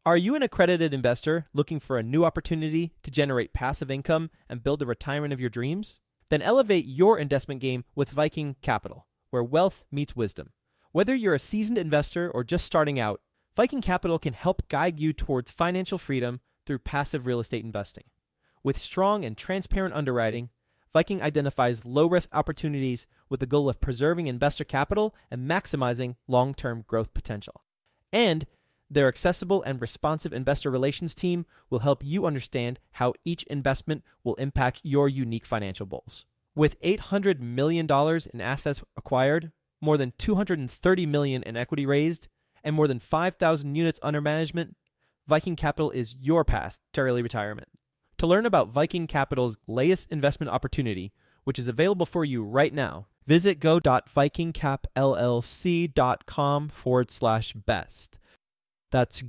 Are you an accredited investor looking for a new opportunity to generate passive income and build the retirement of your dreams? Then elevate your investment game with Viking Capital, where wealth meets wisdom. Whether you're a seasoned investor or just starting out, Viking Capital can help guide you towards financial freedom through passive real estate investing. With strong and transparent underwriting, Viking identifies low-risk opportunities with the goal of preserving investor capital and maximizing long-term growth potential. And their accessible and responsive investor relations team will help you understand how each investment will impact your unique financial goals. With $800 million in assets acquired, more than $230 million in equity raised, and more than 5,000 units under management, Viking Capital is your path to early retirement. To learn about Viking Capital's latest investment opportunity, which is available for you right now, visit go.vikingcapllc.com/best. That's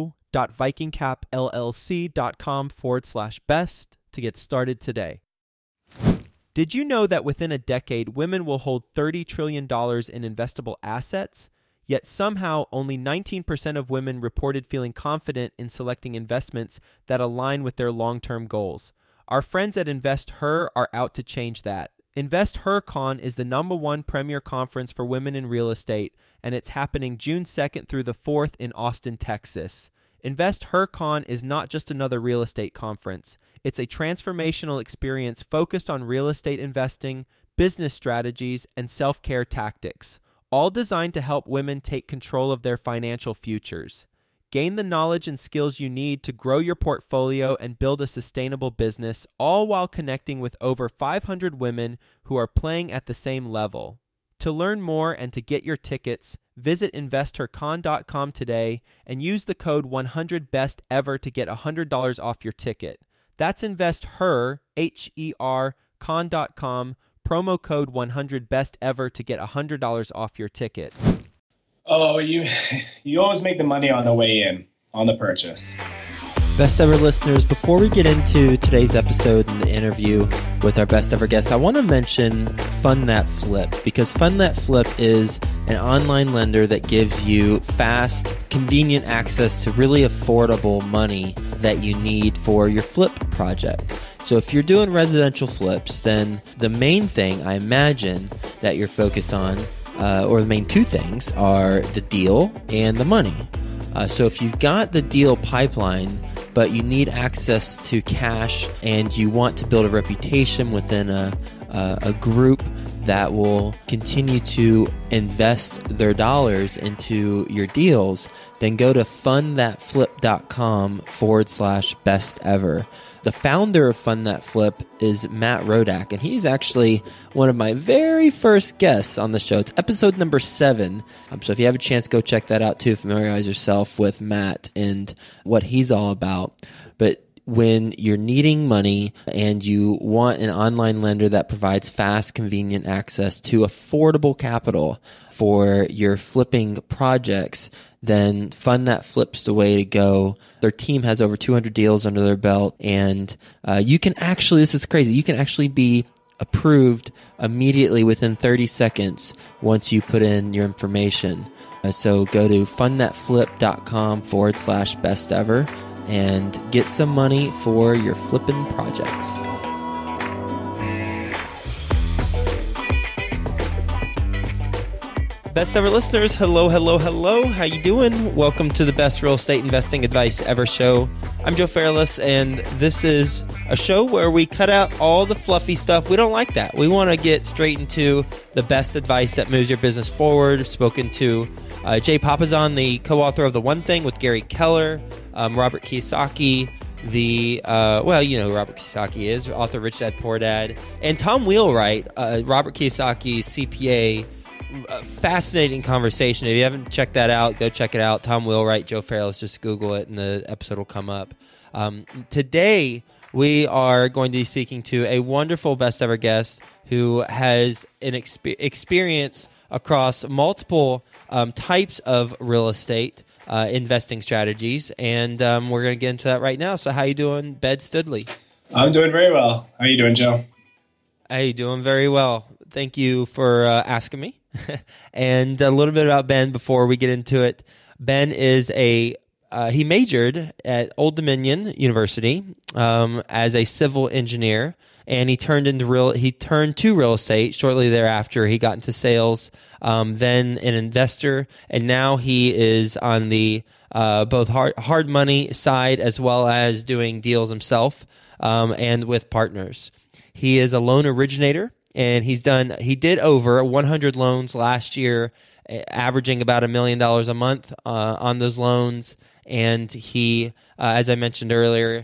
go.vikingcapllc.com/best to get started today. Did you know that within a decade, women will hold $30 trillion in investable assets? Yet somehow only 19% of women reported feeling confident in selecting investments that align with their long-term goals. Our friends at InvestHer are out to change that. InvestHerCon is the #1 premier conference for women in real estate, and it's happening June 2nd through the 4th in Austin, Texas. InvestHerCon is not just another real estate conference. It's a transformational experience focused on real estate investing, business strategies, and self-care tactics, all designed to help women take control of their financial futures. Gain the knowledge and skills you need to grow your portfolio and build a sustainable business, all while connecting with over 500 women who are playing at the same level. To learn more and to get your tickets, visit InvestHerCon.com today and use the code 100BESTEVER to get $100 off your ticket. That's InvestHer, H-E-R, con.com, promo code 100BESTEVER to get $100 off your ticket. Oh, you always make the money on the way in, on the purchase. Best ever listeners, before we get into today's episode and the interview with our best ever guest, I want to mention Fund That Flip, because Fund That Flip is an online lender that gives you fast, convenient access to really affordable money that you need for your flip project. So if you're doing residential flips, then the main thing I imagine that you're focused on, or the main two things, are the deal and the money. So if you've got the deal pipeline, but you need access to cash and you want to build a reputation within a group that will continue to invest their dollars into your deals, then go to fundthatflip.com/best ever. The founder of Fund That Flip is Matt Rodak, and he's actually one of my very first guests on the show. It's episode number 7. So if you have a chance, go check that out too. Familiarize yourself with Matt and what he's all about. But when you're needing money and you want an online lender that provides fast, convenient access to affordable capital for your flipping projects, then Fund That Flip's the way to go. Their team has over 200 deals under their belt, and you can actually, this is crazy, you can actually be approved immediately within 30 seconds once you put in your information. So go to fundthatflip.com/best ever and get some money for your flipping projects. Best ever listeners, hello. How you doing? Welcome to the Best Real Estate Investing Advice Ever show. I'm Joe Fairless, and this is a show where we cut out all the fluffy stuff. We don't like that. We want to get straight into the best advice that moves your business forward. I've spoken to Jay Papasan, the co-author of The One Thing with Gary Keller, Robert Kiyosaki, who Robert Kiyosaki is, author of Rich Dad Poor Dad, and Tom Wheelwright, Robert Kiyosaki's CPA. Fascinating conversation. If you haven't checked that out, go check it out. Tom Wheelwright, Joe Fairless, just Google it and the episode will come up. Today, we are going to be speaking to a wonderful best ever guest who has an experience across multiple types of real estate investing strategies, and we're going to get into that right now. So how you doing, Ben Studley? I'm doing very well. How are you doing, Joe? Hey, doing very well. Thank you for asking me. And a little bit about Ben before we get into it. Ben is a he majored at Old Dominion University as a civil engineer, and he turned to real estate shortly thereafter. He got into sales, then an investor, and now he is on the both hard money side as well as doing deals himself and with partners. He is a loan originator, and he did over 100 loans last year, averaging about $1 million a month on those loans. And he, as I mentioned earlier,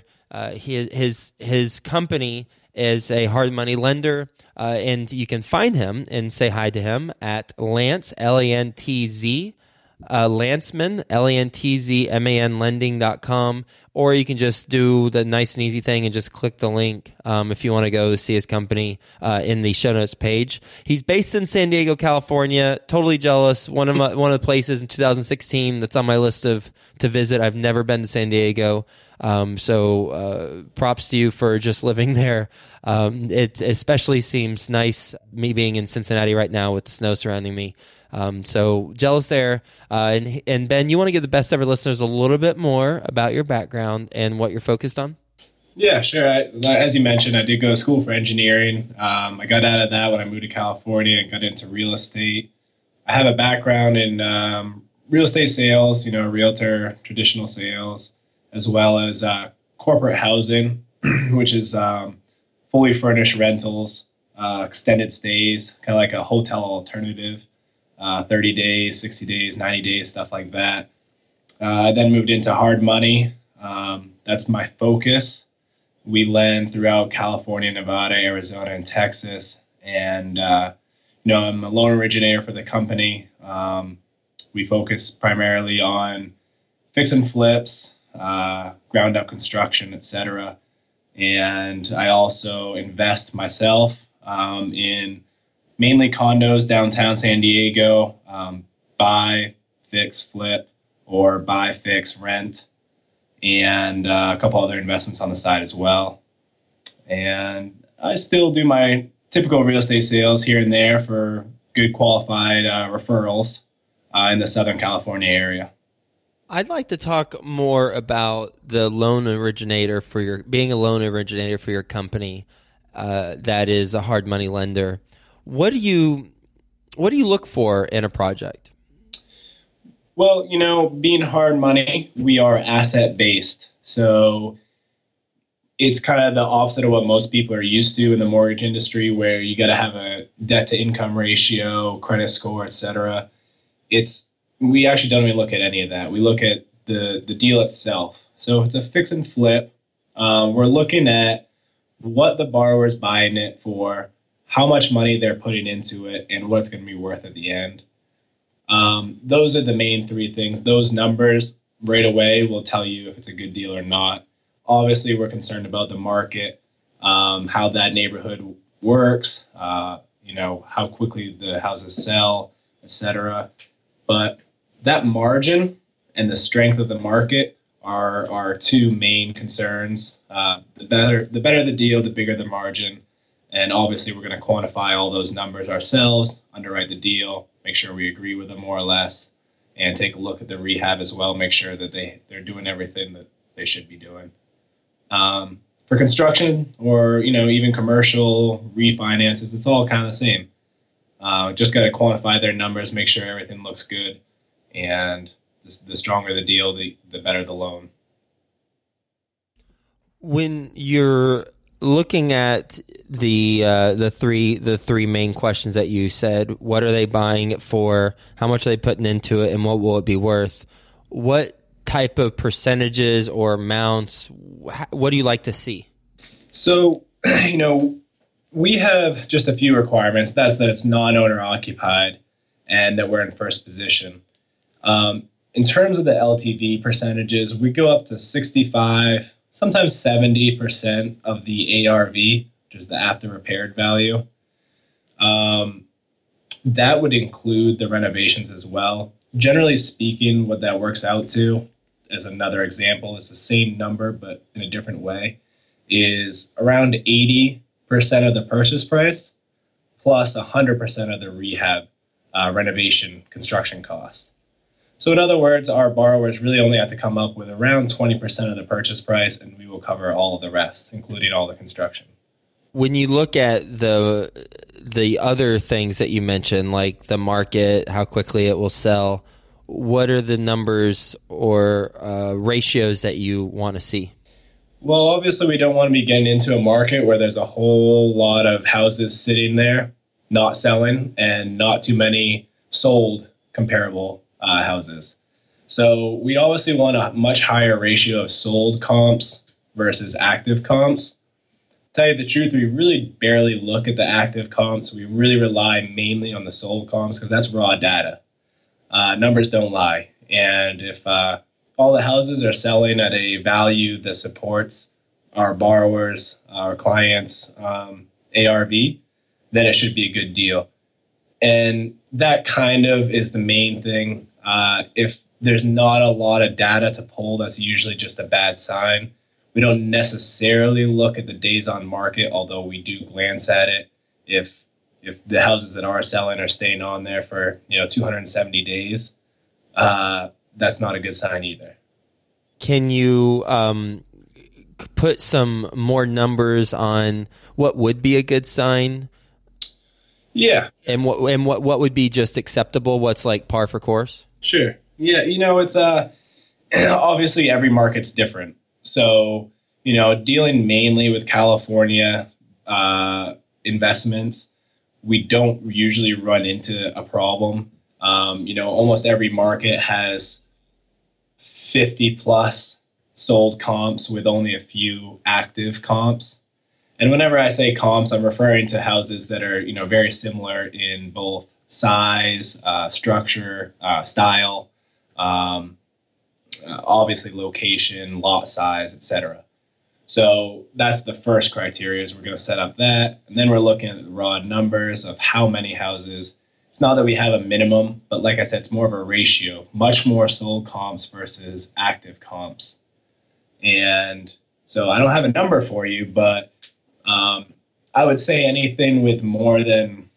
his company is a hard money lender, and you can find him and say hi to him at Lantz, Lantz, Lantzman, Lantzman, lending.com, or you can just do the nice and easy thing and just click the link if you want to go see his company in the show notes page. He's based in San Diego, California. Totally jealous. One of the places in 2016 that's on my list to visit. I've never been to San Diego. So props to you for just living there. It especially seems nice, me being in Cincinnati right now with the snow surrounding me. So jealous there. And Ben, you want to give the Best Ever listeners a little bit more about your background and what you're focused on? Yeah, sure. As you mentioned, I did go to school for engineering. I got out of that when I moved to California and got into real estate. I have a background in real estate sales, realtor, traditional sales, as well as corporate housing, which is fully furnished rentals, extended stays, kind of like a hotel alternative. 30 days, 60 days, 90 days, stuff like that. I then moved into hard money. That's my focus. We lend throughout California, Nevada, Arizona, and Texas. And, I'm a loan originator for the company. We focus primarily on fix and flips, ground up construction, etc. And I also invest myself in mainly condos downtown San Diego, buy, fix, flip, or buy, fix, rent, and a couple other investments on the side as well. And I still do my typical real estate sales here and there for good qualified referrals in the Southern California area. I'd like to talk more about the loan originator being a loan originator for your company that is a hard money lender. What do you look for in a project? Well, being hard money, we are asset based. So it's kind of the opposite of what most people are used to in the mortgage industry, where you got to have a debt to income ratio, credit score, etc. We actually don't even look at any of that. We look at the deal itself. So if it's a fix and flip, we're looking at what the borrower is buying it for, how much money they're putting into it, and what it's going to be worth at the end. Those are the main three things. Those numbers right away will tell you if it's a good deal or not. Obviously, we're concerned about the market, how that neighborhood works, how quickly the houses sell, etc. But that margin and the strength of the market are our two main concerns. The better the deal, the bigger the margin. And obviously, we're going to quantify all those numbers ourselves, underwrite the deal, make sure we agree with them more or less, and take a look at the rehab as well, make sure that they're doing everything that they should be doing. For construction or, even commercial refinances, it's all kind of the same. Just got to quantify their numbers, make sure everything looks good, and the stronger the deal, the better the loan. When you're looking at the three main questions that you said, what are they buying it for? How much are they putting into it, and what will it be worth? What type of percentages or amounts? What do you like to see? So, we have just a few requirements. That's that it's non-owner occupied and that we're in first position. In terms of the LTV percentages, we go up to 65, sometimes 70% of the ARV, which is the after repaired value. That would include the renovations as well. Generally speaking, what that works out to, as another example, is the same number, but in a different way, is around 80% of the purchase price plus 100% of the rehab renovation construction cost. So in other words, our borrowers really only have to come up with around 20% of the purchase price, and we will cover all of the rest, including all the construction. When you look at the other things that you mentioned, like the market, how quickly it will sell, what are the numbers or ratios that you want to see? Well, obviously, we don't want to be getting into a market where there's a whole lot of houses sitting there, not selling, and not too many sold comparable houses. So we obviously want a much higher ratio of sold comps versus active comps. Tell you the truth, we really barely look at the active comps. We really rely mainly on the sold comps because that's raw data. Numbers don't lie. And if all the houses are selling at a value that supports our borrowers, our clients' ARV, then it should be a good deal. And that kind of is the main thing. If there's not a lot of data to pull, that's usually just a bad sign. We don't necessarily look at the days on market, although we do glance at it. If the houses that are selling are staying on there for 270 days, that's not a good sign either. Can you put some more numbers on what would be a good sign? Yeah. And what would be just acceptable? What's like par for course? Sure. Yeah. It's obviously every market's different. So, dealing mainly with California investments, we don't usually run into a problem. Almost every market has 50 plus sold comps with only a few active comps. And whenever I say comps, I'm referring to houses that are, very similar in both size, structure, style, obviously location, lot size, etc. So that's the first criteria is we're going to set up that. And then we're looking at the raw numbers of how many houses. It's not that we have a minimum, but like I said, it's more of a ratio, much more sold comps versus active comps. And so I don't have a number for you, but I would say anything with more than,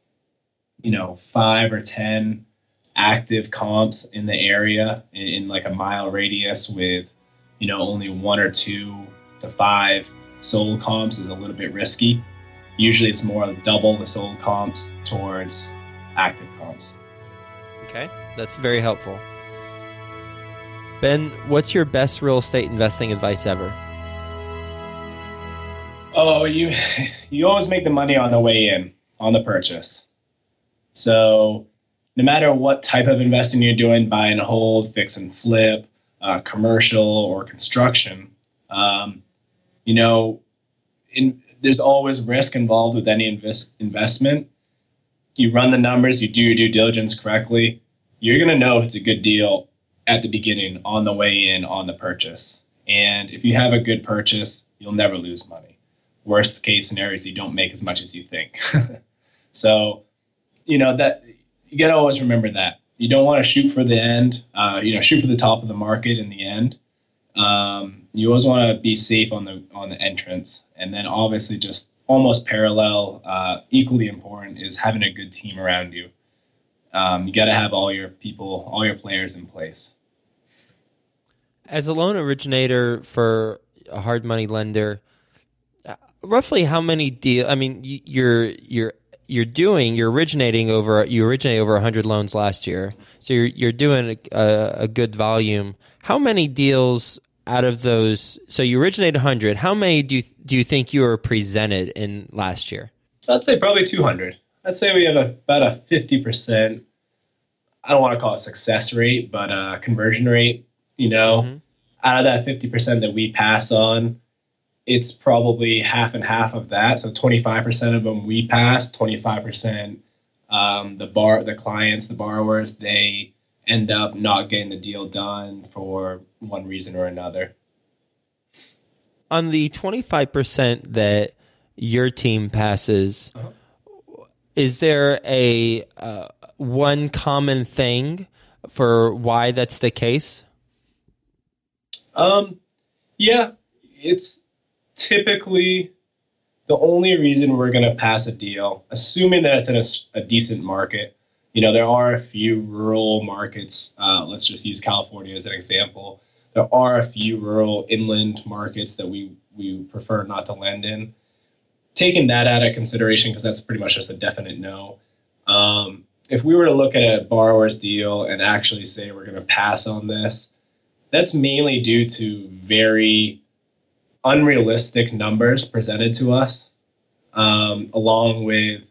5 or 10 active comps in the area in like a mile radius with, only 1 or 2 to 5 sold comps is a little bit risky. Usually it's more double the sold comps towards active comps. Okay, that's very helpful. Ben, what's your best real estate investing advice ever? Oh, you always make the money on the way in, on the purchase. So no matter what type of investing you're doing, buy and hold, fix and flip, commercial or construction, there's always risk involved with any investment. You run the numbers, you do your due diligence correctly, you're going to know if it's a good deal at the beginning, on the way in, on the purchase. And if you have a good purchase, you'll never lose money. Worst case scenario is you don't make as much as you think. So, that you got to always remember that. You don't want to shoot for the end, shoot for the top of the market in the end. You always want to be safe on the entrance. And then obviously just almost parallel, equally important is having a good team around you. You got to have all your people, all your players in place. As a loan originator for a hard money lender, roughly how many deals? I mean, you originated over 100 loans last year, so you're doing a good volume. How many deals out of those? So you originated 100. How many do you think you were presented in last year? I'd say probably 200. I'd say we have about a 50%. I don't want to call it success rate, but conversion rate. Mm-hmm. Out of that 50% that we pass on, it's probably half and half of that. So 25% of them we pass, 25% the clients, the borrowers, they end up not getting the deal done for one reason or another. On the 25% that your team passes, is there a one common thing for why that's the case? Yeah, it's typically the only reason we're going to pass a deal, assuming that it's in a decent market, There are a few rural markets. Let's just use California as an example. There are a few rural inland markets that we prefer not to lend in. Taking that out of consideration, because that's pretty much just a definite no. If we were to look at a borrower's deal and actually say we're going to pass on this, that's mainly due to very unrealistic numbers presented to us, along with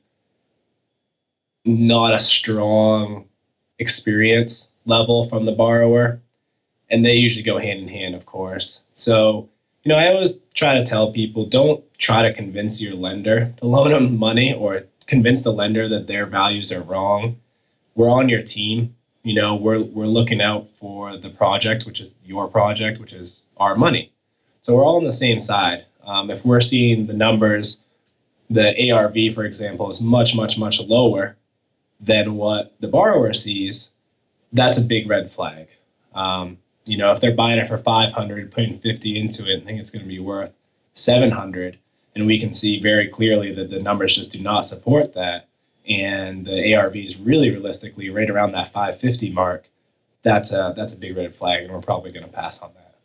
not a strong experience level from the borrower. And they usually go hand in hand, of course. So, I always try to tell people, don't try to convince your lender to loan them money or convince the lender that their values are wrong. We're on your team. We're looking out for the project, which is your project, which is our money. So we're all on the same side. If we're seeing the numbers, the ARV, for example, is much, much, much lower than what the borrower sees, that's a big red flag. If they're buying it for 500, putting 50 into it, and think it's going to be worth 700, and we can see very clearly that the numbers just do not support that, and the ARV is really realistically right around that 550 mark, that's a big red flag, and we're probably going to pass on that.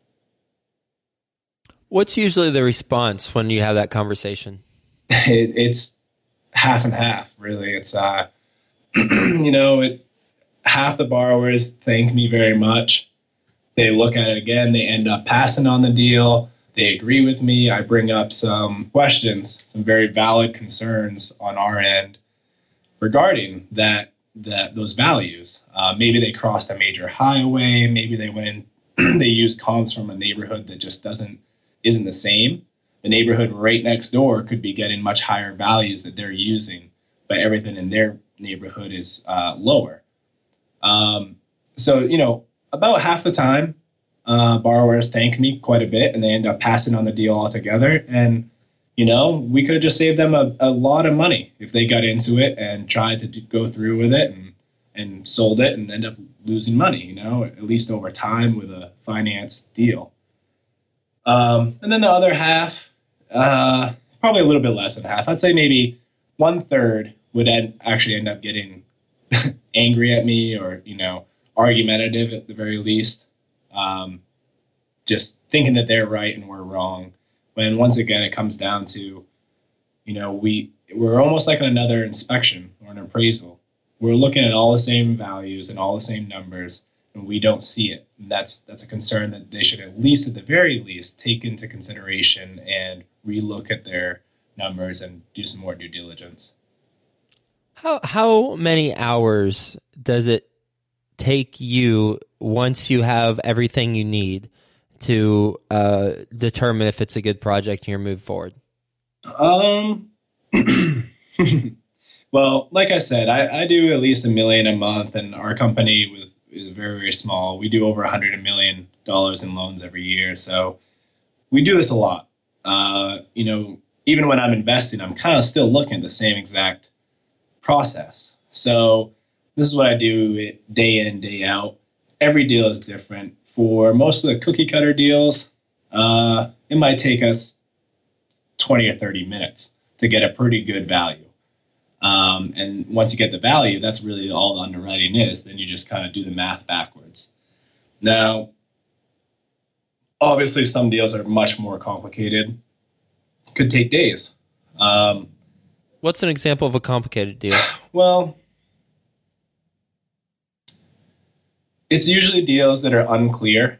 What's usually the response when you have that conversation? It's half and half, really. It's half the borrowers thank me very much. They look at it again. They end up passing on the deal. They agree with me. I bring up some questions, some very valid concerns on our end regarding those values. Maybe they crossed a major highway. Maybe they went in, they used comps from a neighborhood that just isn't the same. The neighborhood right next door could be getting much higher values that they're using, but everything in their neighborhood is lower. So, about half the time, borrowers thank me quite a bit and they end up passing on the deal altogether. And, we could have just saved them a lot of money if they got into it and tried to go through with it and sold it and end up losing money, at least over time with a finance deal. And then the other half, probably a little bit less than half. I'd say maybe 1/3 would actually end up getting angry at me or, argumentative at the very least. Just thinking that they're right and we're wrong. When once again, it comes down to, we're almost like another inspection or an appraisal. We're looking at all the same values and all the same numbers, and we don't see it. And that's a concern that they should at the very least, take into consideration and relook at their numbers and do some more due diligence. How many hours does it take you once you have everything you need to determine if it's a good project and you're moved forward? Well, like I said, I do at least $1 million a month, and our company is very, very small. We do over $100 million in loans every year. So we do this a lot. Even when I'm investing, I'm kind of still looking at the same exact process. So this is what I do day in, day out. Every deal is different. For most of the cookie cutter deals, it might take us 20 or 30 minutes to get a pretty good value. And once you get the value, that's really all the underwriting is. Then you just kind of do the math backwards. Now, obviously, some deals are much more complicated. Could take days. What's an example of a complicated deal? Well, it's usually deals that are unclear.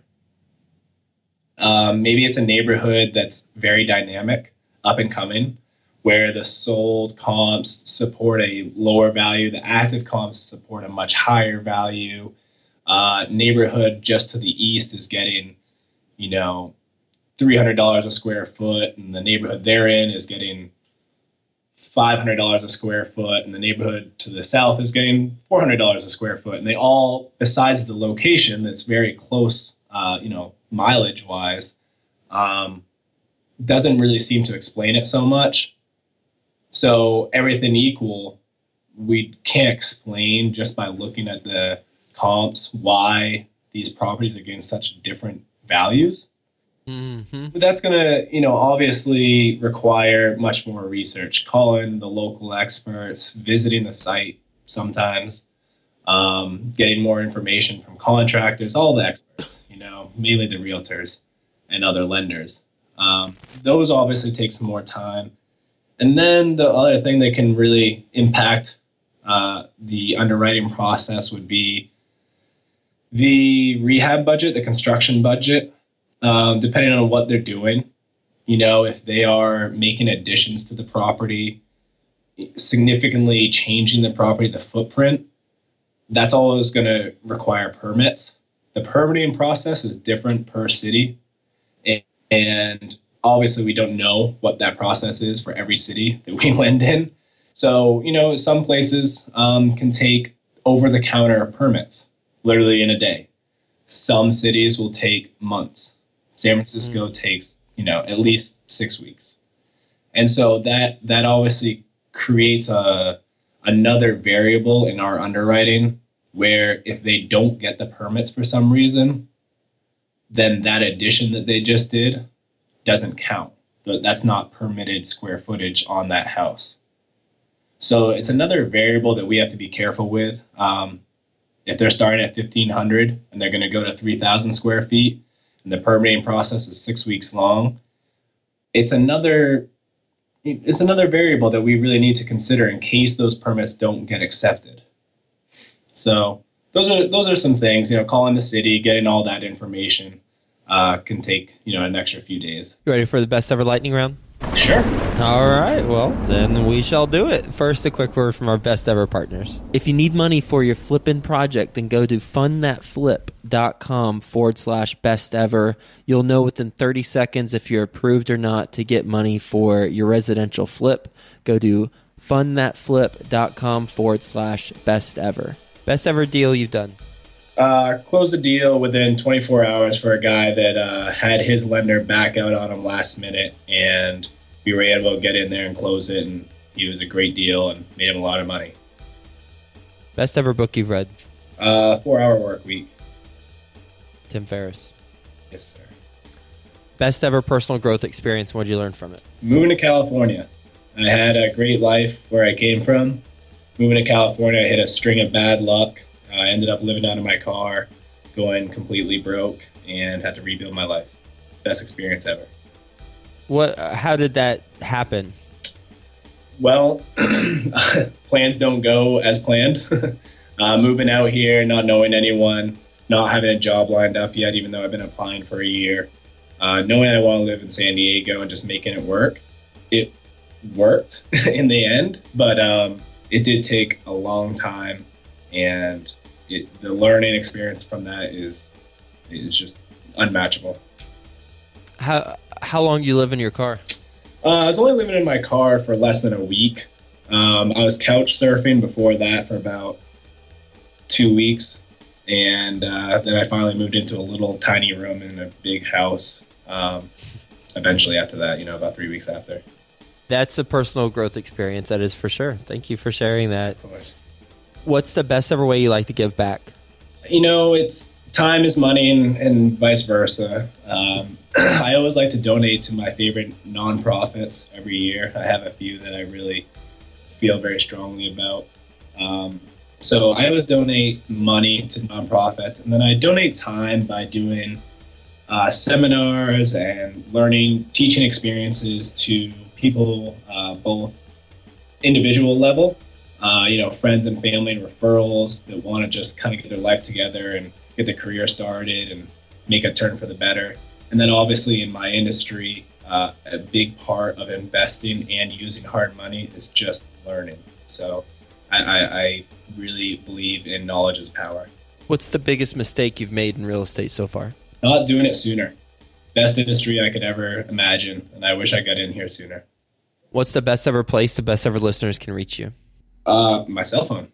Maybe it's a neighborhood that's very dynamic, up and coming, where the sold comps support a lower value, the active comps support a much higher value. Neighborhood just to the east is getting, $300 a square foot, and the neighborhood they're in is getting $500 a square foot, and the neighborhood to the south is getting $400 a square foot. And they all, besides the location that's very close, mileage-wise, doesn't really seem to explain it so much. So everything equal, we can't explain just by looking at the comps why these properties are getting such different values. Mm-hmm. But that's going to, obviously require much more research, calling the local experts, visiting the site sometimes, getting more information from contractors, all the experts, mainly the realtors and other lenders. Those obviously take some more time. And then the other thing that can really impact the underwriting process would be the rehab budget, the construction budget, depending on what they're doing. If they are making additions to the property, significantly changing the property, the footprint, that's always going to require permits. The permitting process is different per city. And obviously, we don't know what that process is for every city that we lend in. So, some places can take over-the-counter permits, literally in a day. Some cities will take months. San Francisco takes, at least 6 weeks. And so that obviously creates another variable in our underwriting where if they don't get the permits for some reason, then that addition that they just did doesn't count. That's not permitted square footage on that house. So it's another variable that we have to be careful with. If they're starting at 1,500 and they're going to go to 3,000 square feet and the permitting process is 6 weeks long, it's another variable that we really need to consider in case those permits don't get accepted. So those are some things, calling the city, getting all that information can take, an extra few days. You ready for the best ever lightning round? Sure. All right, well, then we shall do it. First, a quick word from our best ever partners. If you need money for your flipping project, then go to fundthatflip.com/best ever. You'll know within 30 seconds if you're approved or not to get money for your residential flip. Go to fundthatflip.com/best ever. Best ever deal you've done? Closed the deal within 24 hours for a guy that had his lender back out on him last minute, and we were able to get in there and close it, and he was a great deal and made him a lot of money. Best ever book you've read? 4-Hour Work Week. Tim Ferriss. Yes, sir. Best ever personal growth experience, what did you learn from it? Moving to California. I had a great life where I came from. Moving to California, I hit a string of bad luck. I ended up living out of my car, going completely broke, and had to rebuild my life. Best experience ever. How did that happen? Well, plans don't go as planned. Moving out here, not knowing anyone, not having a job lined up yet, even though I've been applying for a year. Knowing I want to live in San Diego and just making it work. It worked in the end, but it did take a long time, and the learning experience from that is just unmatchable. How long do you live in your car? I was only living in my car for less than a week. I was couch surfing before that for about 2 weeks, and then I finally moved into a little tiny room in a big house. Eventually after that, about 3 weeks after. That's a personal growth experience, that is for sure. Thank you for sharing that. Of course. What's the best ever way you like to give back? It's time is money and vice versa. I always like to donate to my favorite nonprofits every year. I have a few that I really feel very strongly about. So I always donate money to nonprofits, and then I donate time by doing seminars and teaching experiences to people, both individual level, friends and family and referrals that want to just kind of get their life together and get their career started and make a turn for the better. And then obviously in my industry, a big part of investing and using hard money is just learning. So I really believe in knowledge is power. What's the biggest mistake you've made in real estate so far? Not doing it sooner. Best industry I could ever imagine, and I wish I got in here sooner. What's the best ever place the best ever listeners can reach you? My cell phone,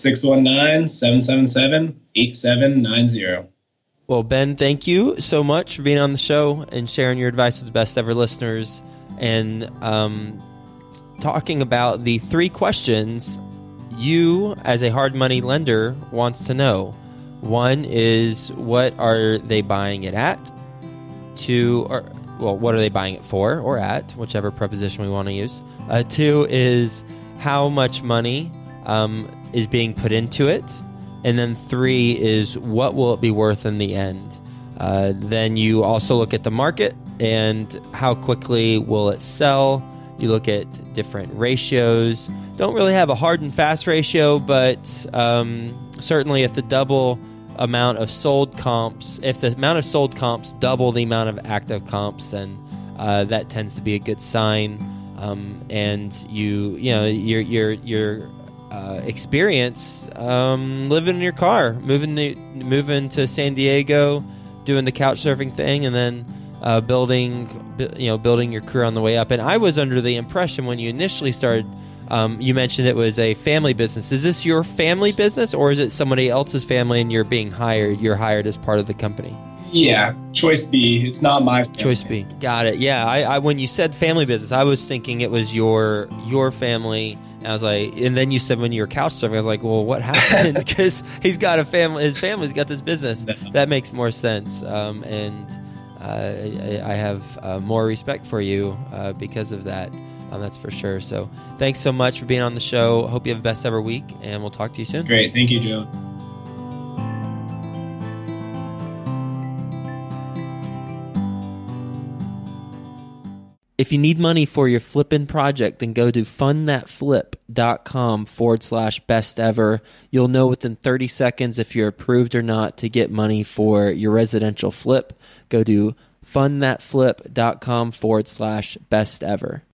619-777-8790. Well, Ben, thank you so much for being on the show and sharing your advice with the best ever listeners and talking about the 3 questions you, as a hard money lender, wants to know. 1 is, what are they buying it at? 2, what are they buying it for or at, whichever preposition we want to use. 2 is, how much money is being put into it. And then 3 is what will it be worth in the end. Then you also look at the market and how quickly will it sell. You look at different ratios. Don't really have a hard and fast ratio, but certainly if the amount of sold comps double the amount of active comps, then that tends to be a good sign. And your experience living in your car, moving to San Diego, doing the couch surfing thing, and then building your career on the way up. And I was under the impression when you initially started, you mentioned it was a family business. Is this your family business, or is it somebody else's family and you're hired as part of the company? Yeah, choice B. It's not my family. Choice B. Got it. Yeah, I when you said family business, I was thinking it was your family. And I was like, and then you said when you were couch surfing, I was like, well, what happened? Because he's got a family. His family's got this business. No. That makes more sense. And I have more respect for you because of that. That's for sure. So thanks so much for being on the show. Hope you have the best ever week, and we'll talk to you soon. Great. Thank you, Joe. If you need money for your flipping project, then go to fundthatflip.com/best ever. You'll know within 30 seconds if you're approved or not to get money for your residential flip. Go to fundthatflip.com/best ever.